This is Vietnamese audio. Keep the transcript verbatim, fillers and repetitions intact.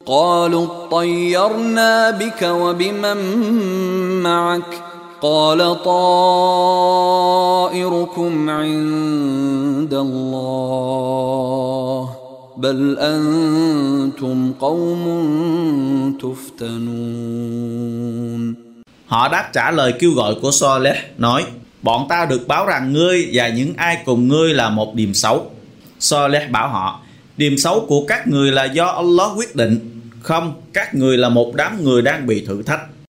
قالوا اطيرنا بك وبمن معك قال طائركم عند الله بل أنتم قوم تفتنون. Họ đáp trả lời kêu gọi của Saleh nói: bọn ta được báo rằng ngươi và những ai cùng ngươi là một điềm xấu. Saleh bảo họ: điềm xấu của các người là do Allah quyết định. Không, các người là một đám người đang bị thử thách.